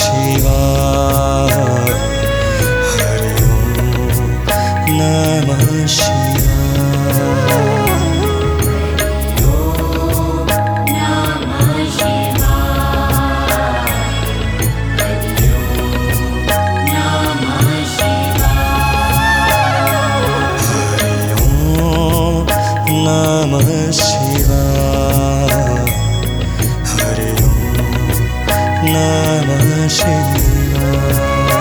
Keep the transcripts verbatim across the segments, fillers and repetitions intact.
शिवाय हरि ओम नमः शिवाय नमः शिवाय हरि ओम नमः शिवाय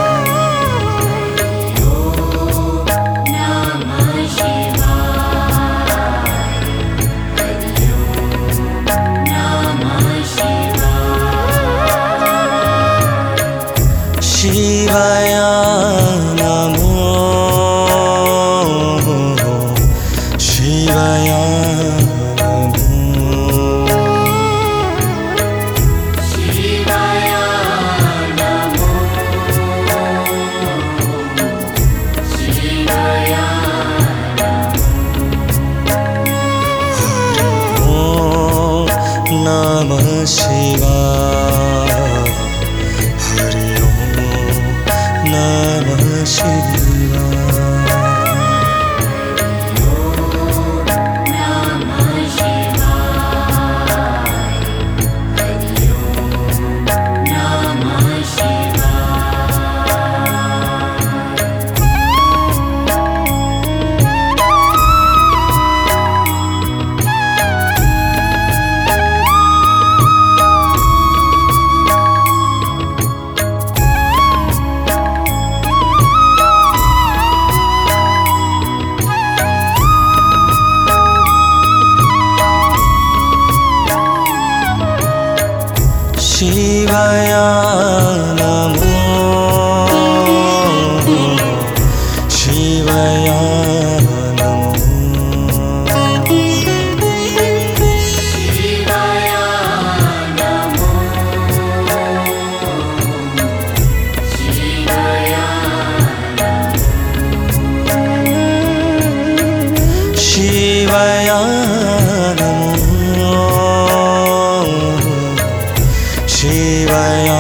शिवाय नमो शिवाय नमः शिवाय हरि ओम नमः शिवाय शिवाय नमो शिवाय नमो शिवाय नमो शिवाय शिवाय शिवाय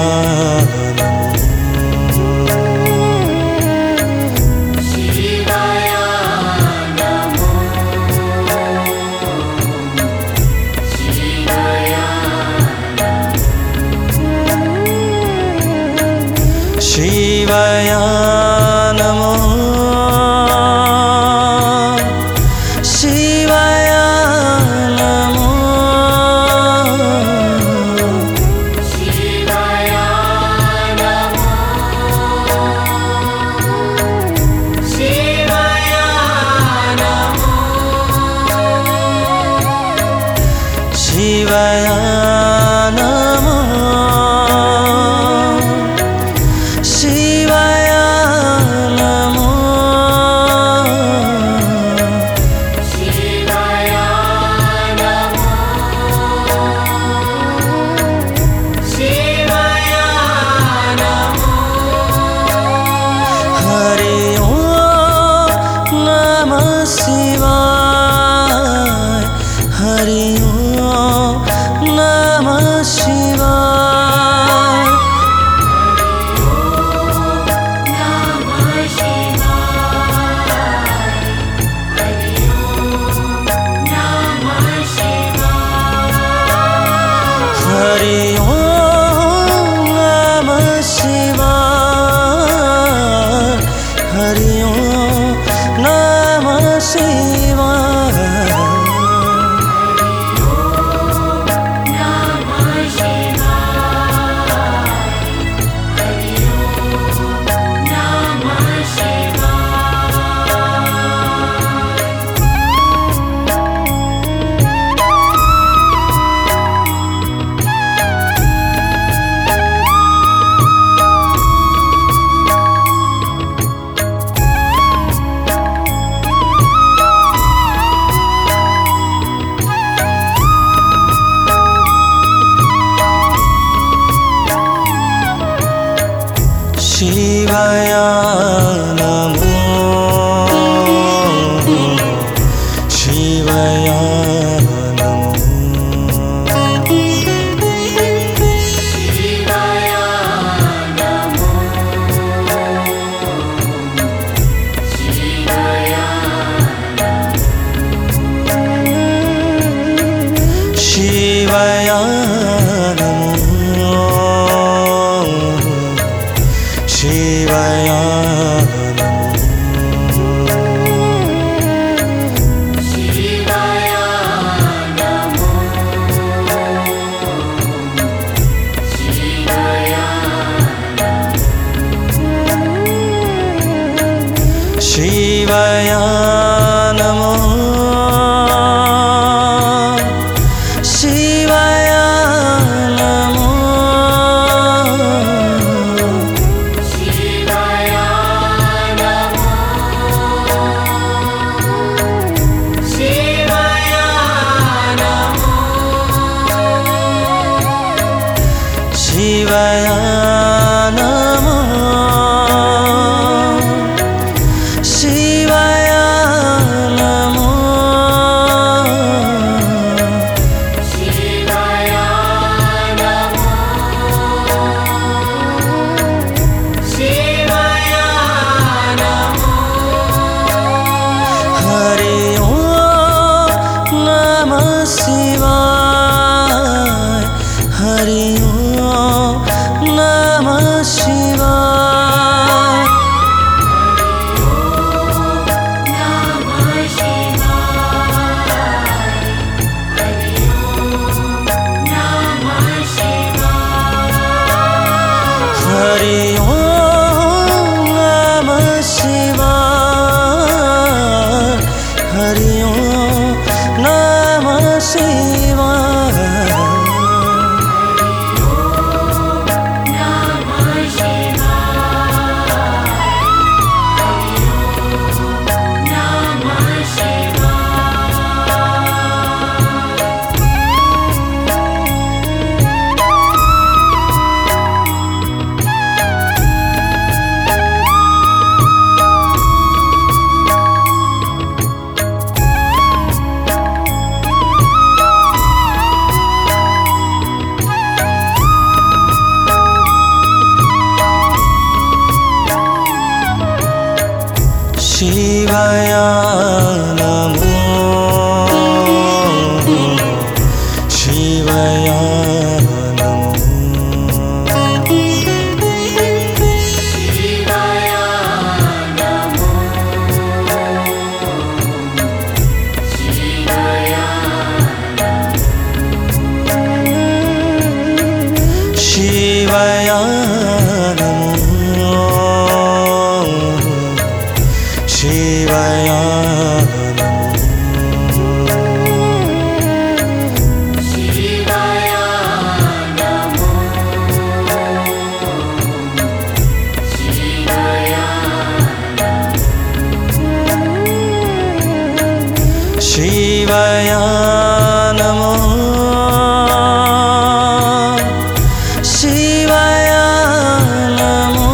शिवाय नमो शिवाय नमो शिवाय नमो शिवाय नमो शिवाय नमो शिवाय नमो शिवाय नमो शिवाय नमो हरि ओम नमः शिवाय हरि ओम नमः शिवाय हरि ओम नमः शिवाय हरि ओम नमः शिवाय शिवाय नमो शिवाय नमो शिवाय शिवाय शिवाय नमो शिवाय नमो शिवाय नमो शिवाय नमो शिवाय नमो शिवाय नमो शिवाय नमो शिवाय नमो हरि ओम नमः शिवाय हरि ओम नमः शिवाय हरि ओम नमः शिवाय हरि ओम नमः शिवाय शिवाय नमो शिवाय नमो शिवाय नमो शिवाय शिवाय नमो शिवाय शिवाय नमो शिवाय नमो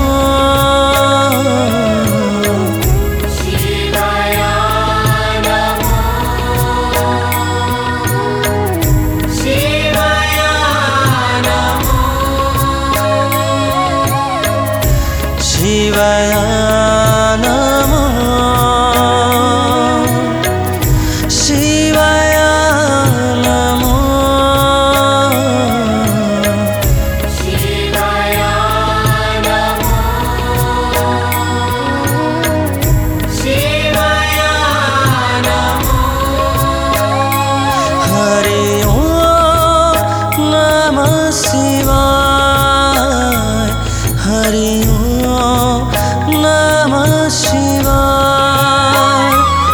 शिवाय नमो शिवाय नमो शिवाय नमो शिवाय नमो शिवाय नमो शिवाय नमो हरि ओम नमः शिवाय हरि ओम नमः शिवाय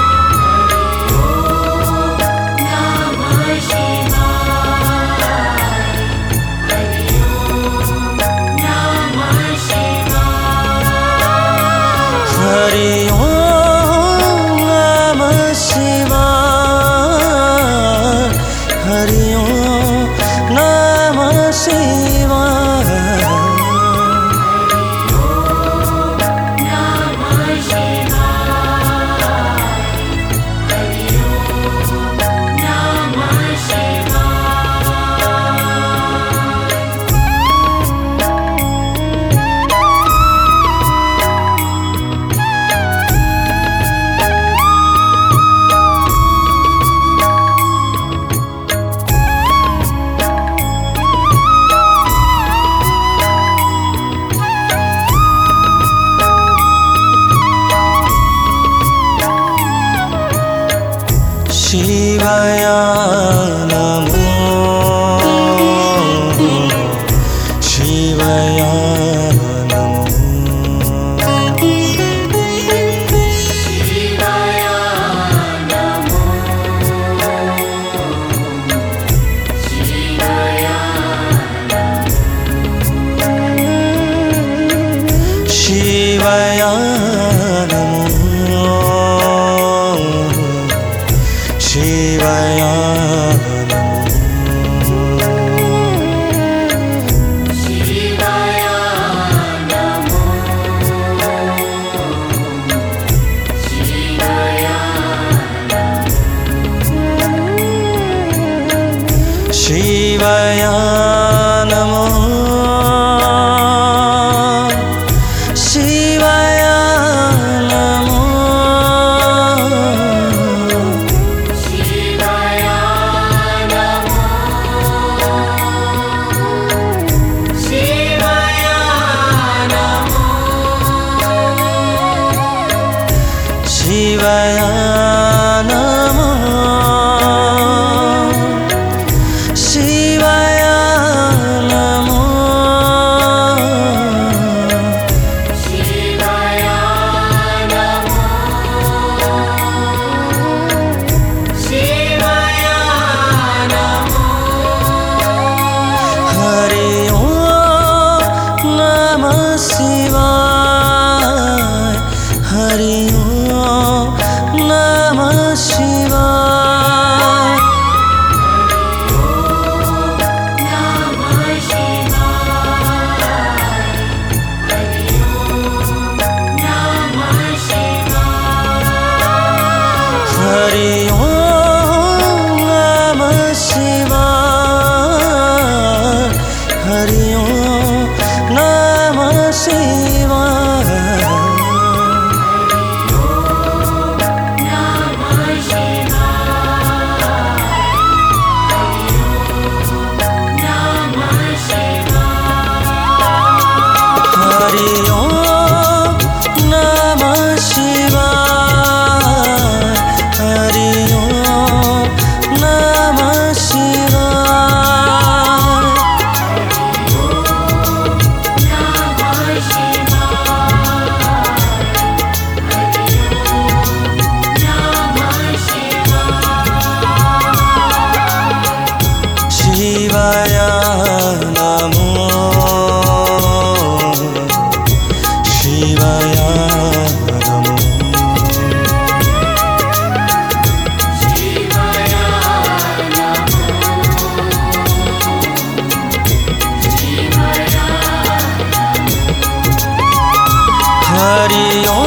हरि ओम नमः शिवाय हरि ओम नमः शिवाय शिवाय नमो शिवाय शिवाय नमो शिवाय शिवाय नमो शिवाय नमो शिवाय नमो शिवाय नमो शिवाय नमो शिवाय नमो शिवाय नमो शिवाय नमो हरि ओम नमः शिवाय हरि ओम नमः शिवाय हरि ओम नमः शिवाय हरि ओम नमः शिवाय हरि ओम नमः शिवाय हरि ओम नमः शिवाय शिवाय नमो शिवाय नमो हरि ओम